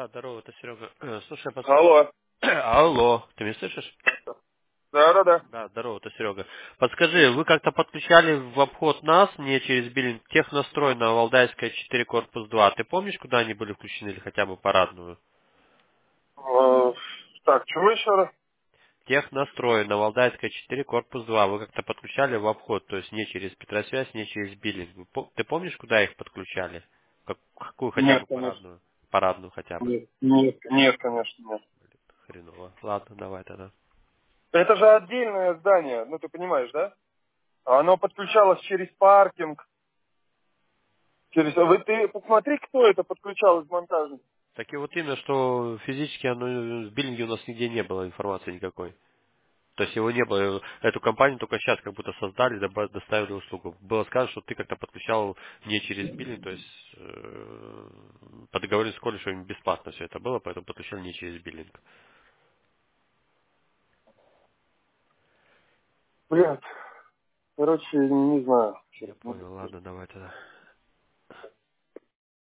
здорово, это Серега. Слушай, Алло. Алло, ты меня слышишь? Да. Да, здорово, это Серега. Подскажи, вы как-то подключали в обход нас, не через биллинг, технастрой на Валдайская 4, корпус 2. Ты помнишь, куда они были включены или хотя бы парадную? Э, Так, чего еще раз? Технастрой на Валдайская 4, корпус 2. Вы как-то подключали в обход, то есть не через Петросвязь, не через биллинг. Ты помнишь, куда их подключали? Какую хотя Нет, бы конечно. парадную? Парадную хотя бы. Нет, конечно, нет. Хреново. Ладно, давай тогда. Это же отдельное здание, ну ты понимаешь, да? Оно подключалось через паркинг, ты посмотри, кто это подключал из монтажа. Так и вот именно, что физически оно в биллинге у нас нигде не было информации никакой. То есть его не было. Эту компанию только сейчас как будто создали, доставили услугу. Было сказано, что ты как-то подключал не через биллинг, то есть по договору с колледжем бесплатно все это было, поэтому подключал не через биллинг. Блядь, короче, не знаю. Я понял, ладно, давай тогда.